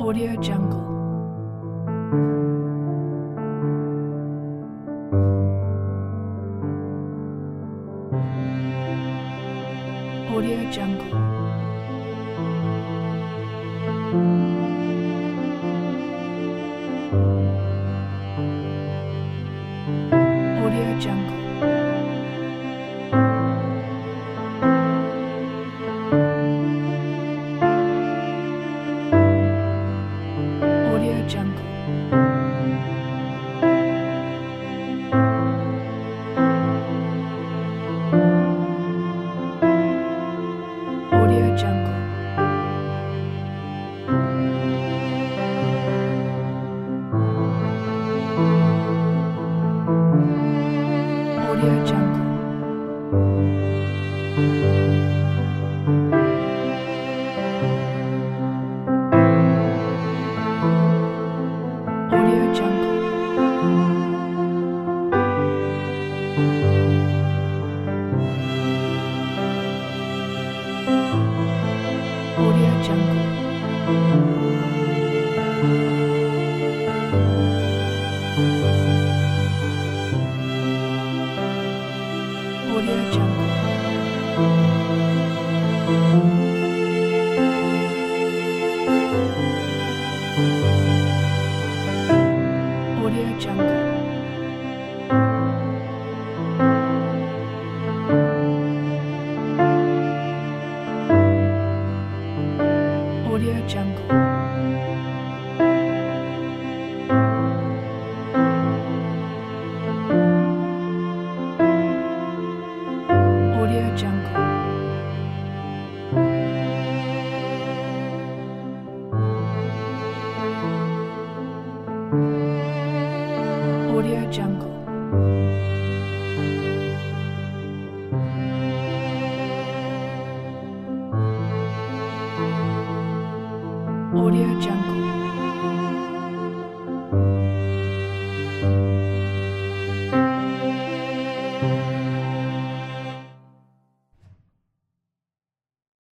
Audio Jungle. Audio Jungle. Audio Jungle. Audio Jungle. Audio Jungle. Audio Jungle. Audio Jungle. Audio Jungle. Audio Jungle. Audio Jungle. Audio Jungle. Audio Jungle. Audio Jungle. Audio Jungle.